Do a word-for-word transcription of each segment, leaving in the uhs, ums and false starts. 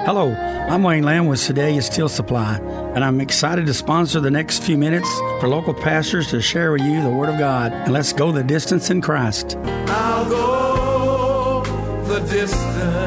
Hello, I'm Wayne Lamb with Sedalia Steel Supply, and I'm excited to sponsor the next few minutes for local pastors to share with you the Word of God. And let's go the distance in Christ. I'll go the distance.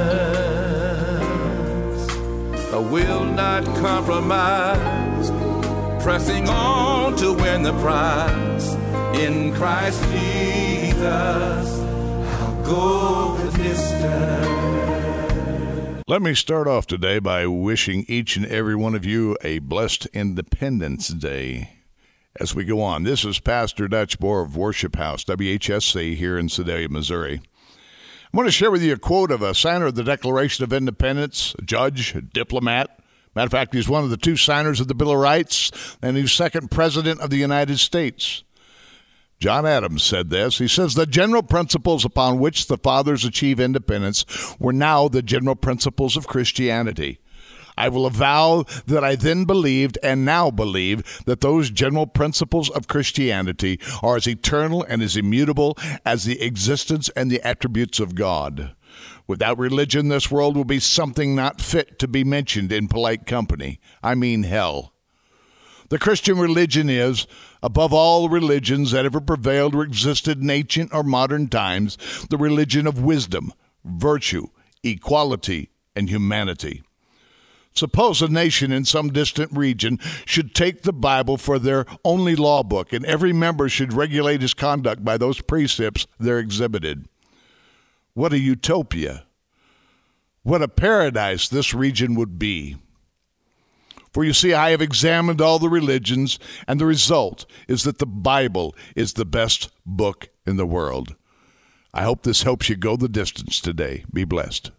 I will not compromise, pressing on to win the prize. In Christ Jesus, I'll go the distance. Let me start off today by wishing each and every one of you a blessed Independence Day. As we go on, this is Pastor Dutch Bohr of Worship House, W H S C, here in Sedalia, Missouri. I want to share with you a quote of a signer of the Declaration of Independence, a judge, a diplomat. Matter of fact, he's one of the two signers of the Bill of Rights, and he's second president of the United States. John Adams said this. He says, the general principles upon which the fathers achieved independence were now the general principles of Christianity. I will avow that I then believed and now believe that those general principles of Christianity are as eternal and as immutable as the existence and the attributes of God. Without religion, this world will be something not fit to be mentioned in polite company. I mean hell. The Christian religion is, above all religions that ever prevailed or existed in ancient or modern times, the religion of wisdom, virtue, equality, and humanity. Suppose a nation in some distant region should take the Bible for their only law book, and every member should regulate his conduct by those precepts there exhibited. What a utopia! What a paradise this region would be! For you see, I have examined all the religions, and the result is that the Bible is the best book in the world. I hope this helps you go the distance today. Be blessed.